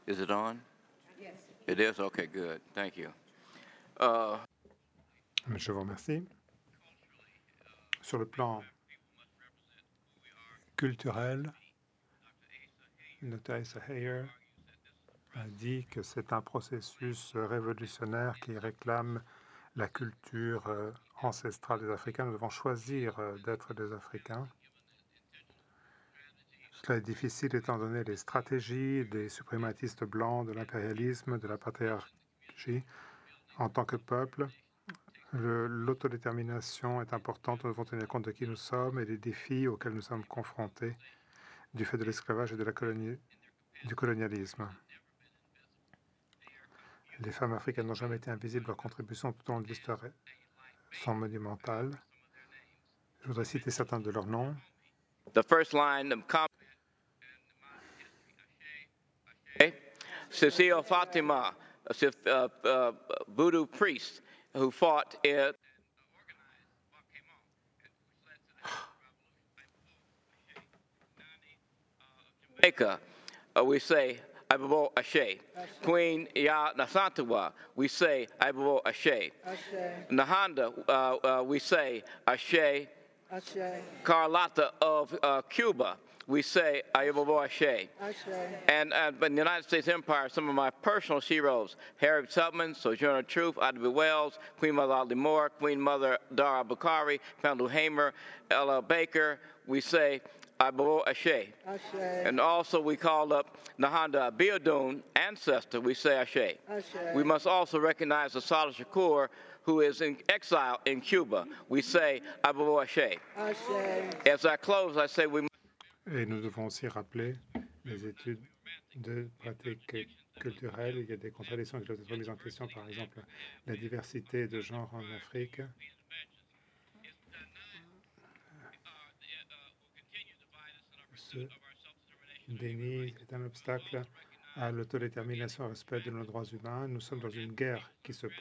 Is it on? Yes. It is? Okay, good. Thank you. Je vous remercie. Sur le plan culturel, Dr. Asa Heyer a dit que c'est un processus révolutionnaire qui réclame la culture ancestrale des Africains. Nous devons choisir d'être des Africains. Cela est difficile étant donné les stratégies des suprématistes blancs, de l'impérialisme, de la patriarchie. En tant que peuple, l'autodétermination est importante. Nous devons tenir compte de qui nous sommes et des défis auxquels nous sommes confrontés du fait de l'esclavage et du colonialisme. Les femmes africaines n'ont jamais été invisibles. Leurs contributions tout au long de l'histoire sont monumentales. Je voudrais citer certains de leurs noms. The first line of Cecile Fatima, voodoo priest who fought in Jamaica, we say Ababo Ashe. Queen Ya Nasantawa, we say Ababo Ashe. Nahanda, we say Ashe. Carlotta of Cuba, we say Ayabo Ashe. And in the United States Empire, some of my personal heroes, Harriet Tubman, Sojourner Truth, Ida B. Wells, Queen Mother Audley Moore, Queen Mother Dara Bakari, Pendle Hamer, Ella Baker, we say Ayabo Ashe. And also we call up Nahanda Abiodun, ancestor, we say Ashe. We must also recognize Assata Shakur, who is in exile in Cuba. We say Ayabo Ashe. As I close, I say we Et nous devons aussi rappeler les études de pratiques culturelles. Il y a des contradictions qui doivent être mises en question, par exemple la diversité de genre en Afrique. Ce déni est un obstacle à l'autodétermination et au respect de nos droits humains. Nous sommes dans une guerre qui se